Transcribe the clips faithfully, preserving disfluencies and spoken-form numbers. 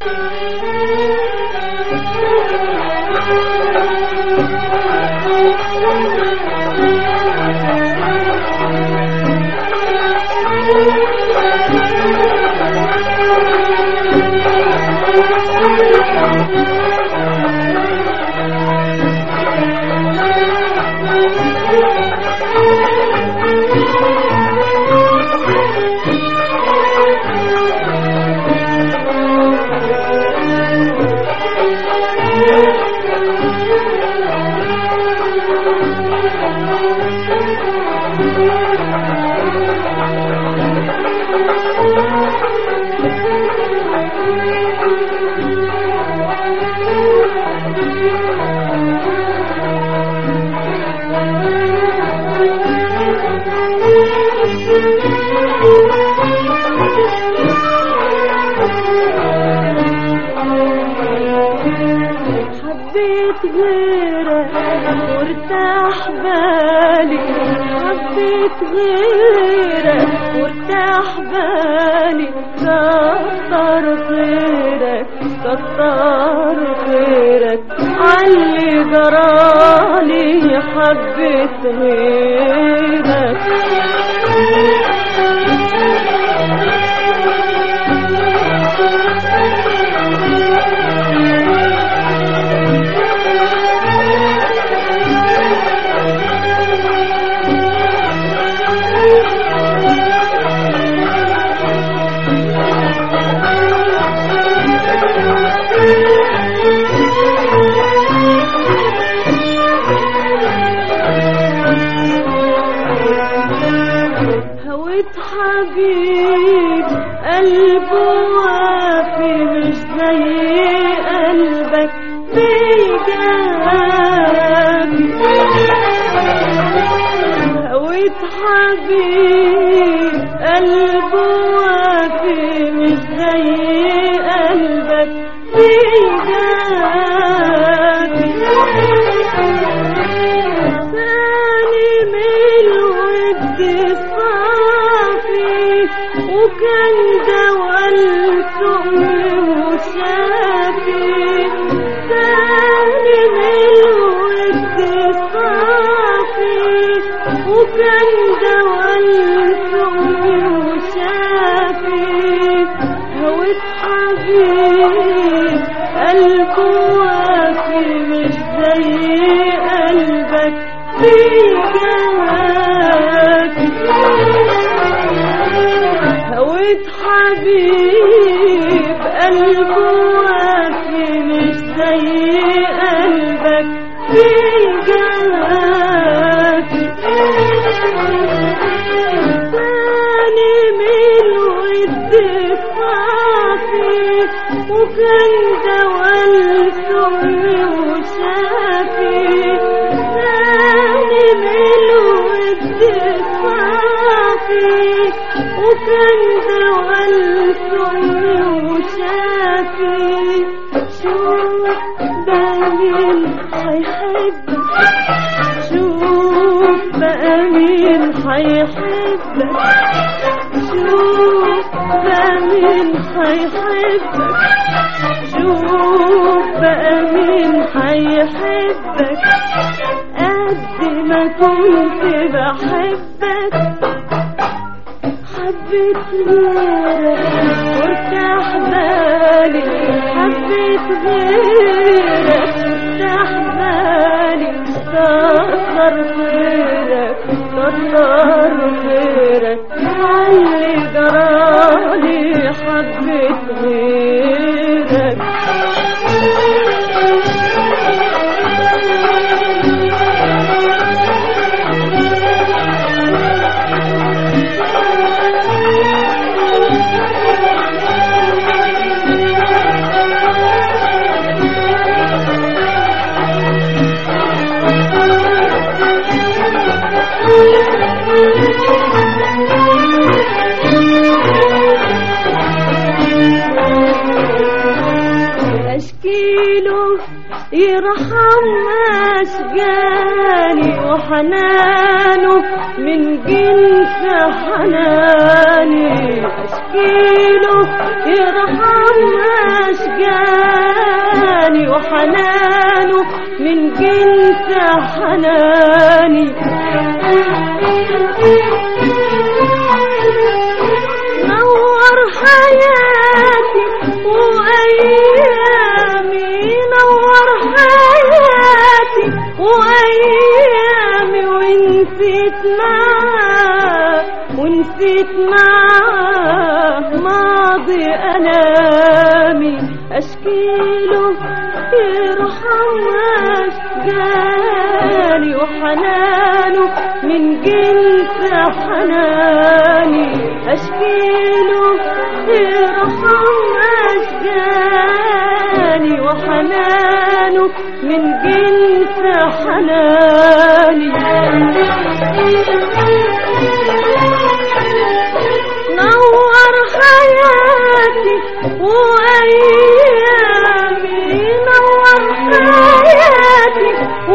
حبيت غيرك وارتاح بالي، حبيت غيرك وارتاح بالي، كتر خيرك كتر خيرك عاللي جرالي، حبيت غيرك. هويت حبيب قلبه وافي، مش زي قلبك بيجابي. هويت حبيب قلبه وافي، مش زي قلبك بيجابي. ثاني من الود الصافي، وكان دوا السؤم وشافي. ثاني من الود الصافي، وكان دوا السؤم وشافي. هويت حبيب قلبه وافي، مش زي قلبك بيجابي. هويت حبيب قلبه وافي، مش زي قلبك بيجابي. ثاني من الود الصافي، وكان دوا السؤم وشافي. ثاني من الود الصافي، وكان دوا السؤم وشافي. شوف بقى مين هيحبك، شوف بقى مين هيحبك، شوف بقى مين هيحبك، شوف بقى مين هيحبك قد ما كنت بحبك. حبيت غيرك وارتاح بالي، حبيت غيرك وارتاح بالي، كتر خيرك كتر خيرك عاللي جرالي، حبيت غيرك. أشكي اشكيله يرحم اشجاني وحنانه من جنس حناني اشكيله يرحم اشجاني وحنانه من جنس حناني نور حياتي وأيامي نور حياتي وأيامي ونسيت معاه ونسيت معاه ماضي ألامي أشكيله يرحم أشجاني وحنانه من جنس حناني أشكيله يرحم أشجاني وحنانه من جنس حناني نور حياتي وأيامي نور حياتي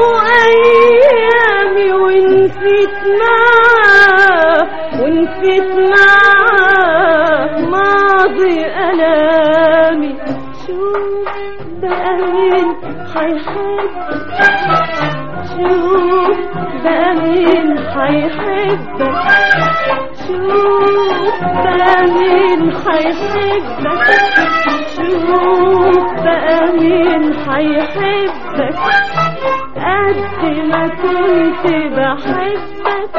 وأيامي ونسيت معاه ونسيت معاه ماضي ألامي شوف بقى مين حيحبك شوف بقى مين حيحبك شوف بقى مين حيحبك شوف بقى مين حيحبك قد ما كنت بحبك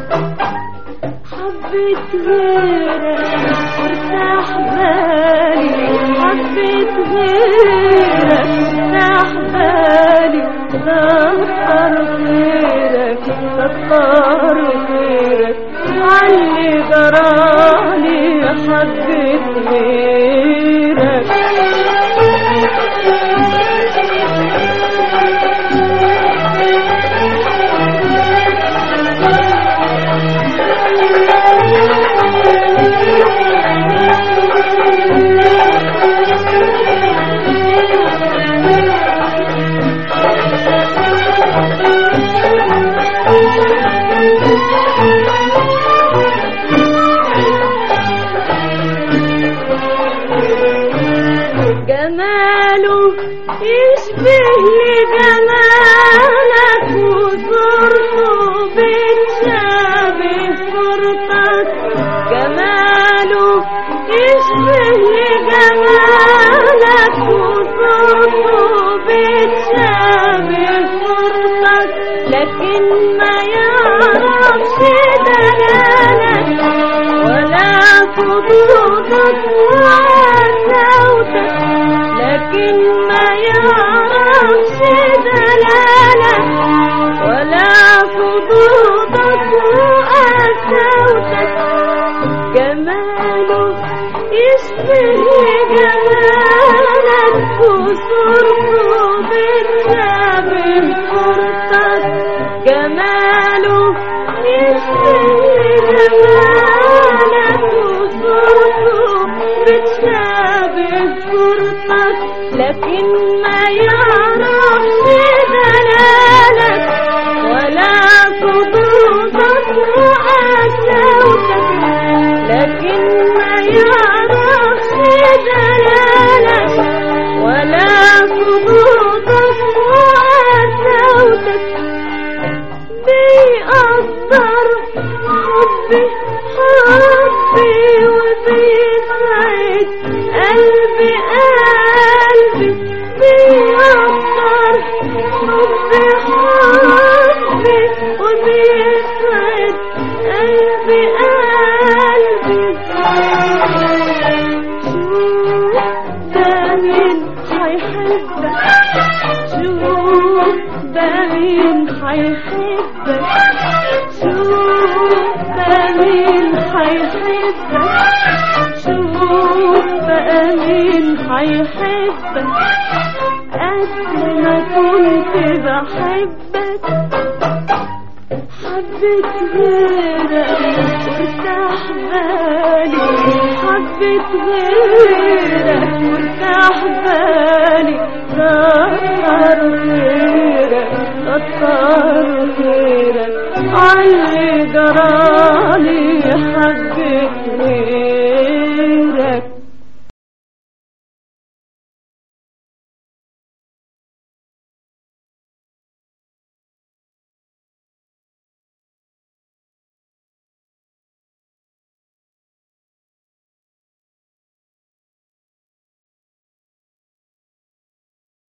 حبيت غيرك وارتاح بالي حبيت غيرك وارتاح بالي كتر خيرك كتر خيرك عاللي جرالي حبيت غيرك جماله يشبه لجمالك وصورته بتشابه صورتك جماله يشبه لجمالك وصورته بتشابه صورتك لكن ما يعرفش دلالك ولا خطوطك وعساوتك لكن ما يعرفش دلالك ولا خطوطك وقساوتك جماله يشبه جمالك وصورته بتشابه صورتك جماله يشبه جمالك وصورته بتشابه صورتك لكن ما يعرفش دلالك ولا خطوطك وقساوتك لكن ما يعرفش دلالك ولا خطوطك وقساوتك بيقدر حبي حبي وبيسعد قلبي قلبي بيقدر حبي حبي وبيسعد قلبي قلبي شوف ده مين حيحبك شوف ده مين حيحبك شوف ده مين حيحبك شوف بقى مين حيحبك قد ما كنت بحبك حبيت غيرك وارتاح بالي، حبيت غيرك وارتاح بالي، كتر غيرك كتر غيرك عاللي جرالي، حبيت